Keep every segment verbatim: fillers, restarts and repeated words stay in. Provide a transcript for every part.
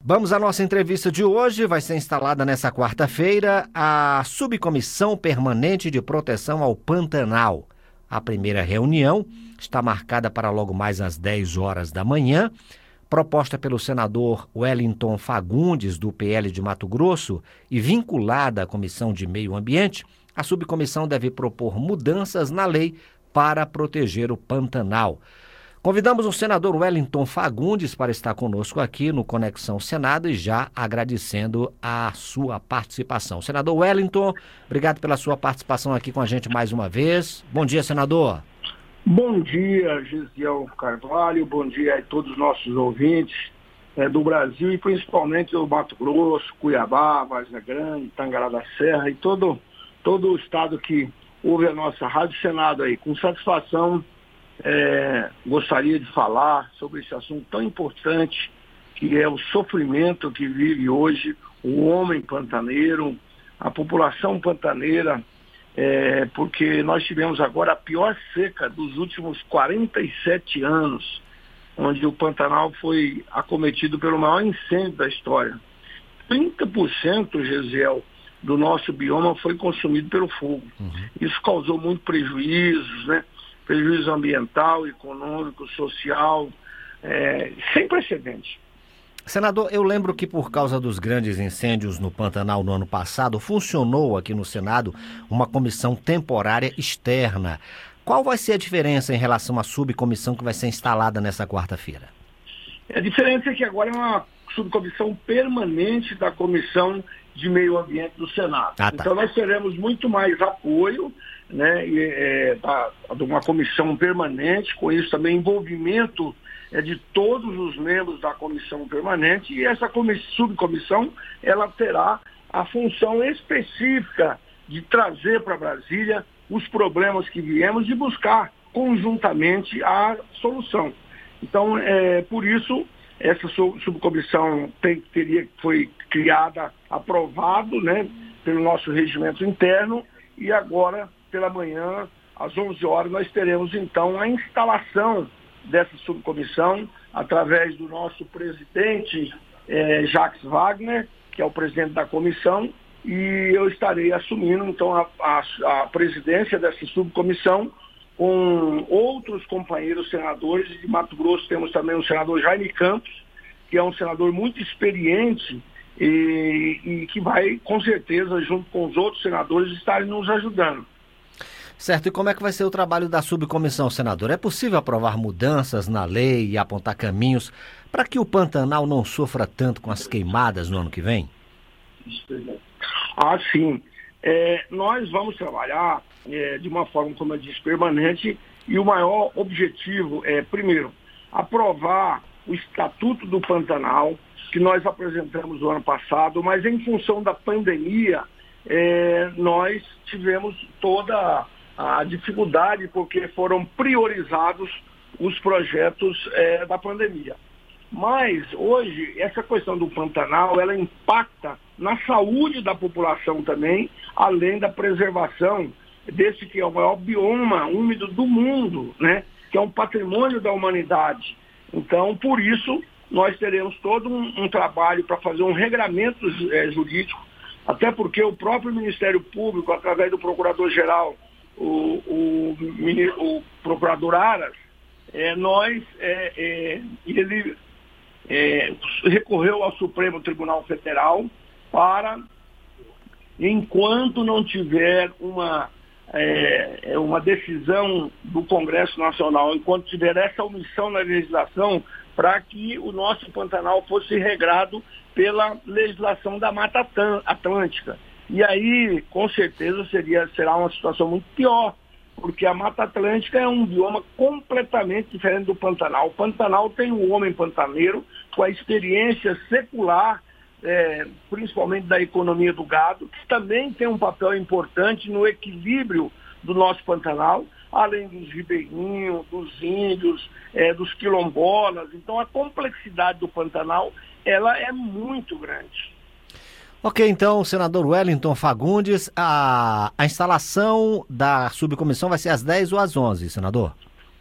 Vamos à nossa entrevista de hoje. Vai ser instalada nessa quarta-feira a Subcomissão Permanente de Proteção ao Pantanal. A primeira reunião está marcada para logo mais às dez horas da manhã. Proposta pelo senador Wellington Fagundes, do P L de Mato Grosso, e vinculada à Comissão de Meio Ambiente, a subcomissão deve propor mudanças na lei para proteger o Pantanal. Convidamos o senador Wellington Fagundes para estar conosco aqui no Conexão Senado e já agradecendo a sua participação. Senador Wellington, obrigado pela sua participação aqui com a gente mais uma vez. Bom dia, senador. Bom dia, Gesiel Carvalho, bom dia a todos os nossos ouvintes é, do Brasil e principalmente do Mato Grosso, Cuiabá, Vargem Grande, Tangará da Serra e todo, todo o estado que ouve a nossa Rádio Senado aí. Com satisfação, é, gostaria de falar sobre esse assunto tão importante que é o sofrimento que vive hoje o homem pantaneiro, a população pantaneira, É, porque nós tivemos agora a pior seca dos últimos quarenta e sete anos, onde o Pantanal foi acometido pelo maior incêndio da história. trinta por cento, Gesiel, do nosso bioma foi consumido pelo fogo. Uhum. Isso causou muito prejuízos, né? Prejuízo ambiental, econômico, social, é, sem precedente. Senador, eu lembro que por causa dos grandes incêndios no Pantanal no ano passado, funcionou aqui no Senado uma comissão temporária externa. Qual vai ser a diferença em relação à subcomissão que vai ser instalada nessa quarta-feira? A diferença é que agora é uma subcomissão permanente da Comissão de Meio Ambiente do Senado. Ah, tá. Então nós teremos muito mais apoio, né, e, é, da, de uma comissão permanente, com isso também envolvimento é de todos os membros da comissão permanente, e essa subcomissão ela terá a função específica de trazer para Brasília os problemas que viemos e buscar conjuntamente a solução. Então, é, por isso, essa subcomissão tem, teria, foi criada, aprovado, né, pelo nosso regimento interno, e agora, pela manhã, às onze horas, nós teremos então a instalação dessa subcomissão, através do nosso presidente eh, Jacques Wagner, que é o presidente da comissão, e eu estarei assumindo então a, a, a presidência dessa subcomissão com outros companheiros senadores. De Mato Grosso temos também o senador Jaime Campos, que é um senador muito experiente e, e que vai, com certeza, junto com os outros senadores, estarem nos ajudando. Certo, e como é que vai ser o trabalho da subcomissão, senador? É possível aprovar mudanças na lei e apontar caminhos para que o Pantanal não sofra tanto com as queimadas no ano que vem? Ah, sim. É, nós vamos trabalhar é, de uma forma, como eu disse, permanente, e o maior objetivo é, primeiro, aprovar o Estatuto do Pantanal, que nós apresentamos no ano passado, mas em função da pandemia, é, nós tivemos toda a dificuldade, porque foram priorizados os projetos é, da pandemia. Mas, hoje, essa questão do Pantanal, ela impacta na saúde da população também, além da preservação desse que é o maior bioma úmido do mundo, né? Que é um patrimônio da humanidade. Então, por isso, nós teremos todo um, um trabalho para fazer um regramento é, jurídico, até porque o próprio Ministério Público, através do Procurador-Geral, O, o, o procurador Aras, é, nós, é, é, ele é, recorreu ao Supremo Tribunal Federal para, enquanto não tiver uma, é, uma decisão do Congresso Nacional, enquanto tiver essa omissão na legislação, para que o nosso Pantanal fosse regrado pela legislação da Mata Atlântica. E aí, com certeza, seria, será uma situação muito pior, porque a Mata Atlântica é um bioma completamente diferente do Pantanal. O Pantanal tem o homem pantaneiro com a experiência secular, é, principalmente da economia do gado, que também tem um papel importante no equilíbrio do nosso Pantanal, além dos ribeirinhos, dos índios, é, dos quilombolas. Então, a complexidade do Pantanal, ela é muito grande. Ok, então, senador Wellington Fagundes, a, a instalação da subcomissão vai ser às dez ou às onze, senador?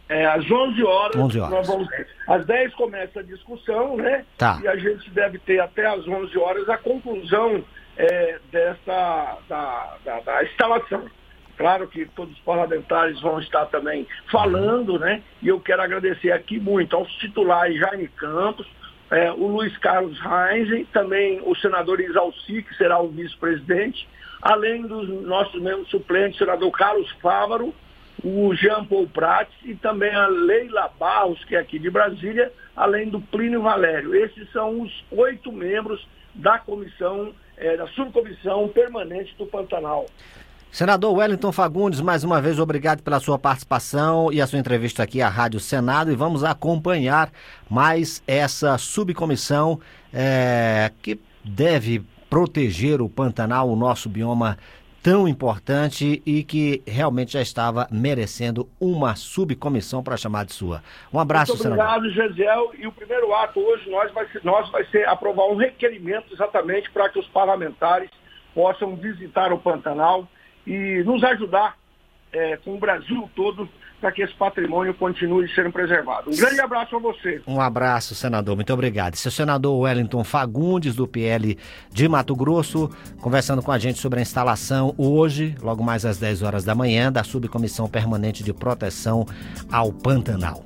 É, às onze horas, onze horas. Nós vamos, às dez começa a discussão, né? Tá. E a gente deve ter até às onze horas a conclusão é, dessa, da, da, da instalação. Claro que todos os parlamentares vão estar também falando, né? E eu quero agradecer aqui muito aos titulares Jaime Campos, é, o Luiz Carlos Reis, também o senador Isalci, que será o vice-presidente, além dos nossos membros suplentes, o senador Carlos Fávaro, o Jean Paul Prats e também a Leila Barros, que é aqui de Brasília, além do Plínio Valério. Esses são os oito membros da comissão, é, da subcomissão permanente do Pantanal. Senador Wellington Fagundes, mais uma vez obrigado pela sua participação e a sua entrevista aqui à Rádio Senado, e vamos acompanhar mais essa subcomissão é, que deve proteger o Pantanal, o nosso bioma tão importante e que realmente já estava merecendo uma subcomissão para chamar de sua. Um abraço, Muito obrigado, senador. Gesiel. E o primeiro ato hoje nós vai ser, nós vai ser aprovar um requerimento exatamente para que os parlamentares possam visitar o Pantanal e nos ajudar é, com o Brasil todo para que esse patrimônio continue sendo preservado. Um grande abraço a você. Um abraço, senador. Muito obrigado. Esse é o senador Wellington Fagundes, do P L de Mato Grosso, conversando com a gente sobre a instalação hoje, logo mais às dez horas da manhã, da Subcomissão Permanente de Proteção ao Pantanal.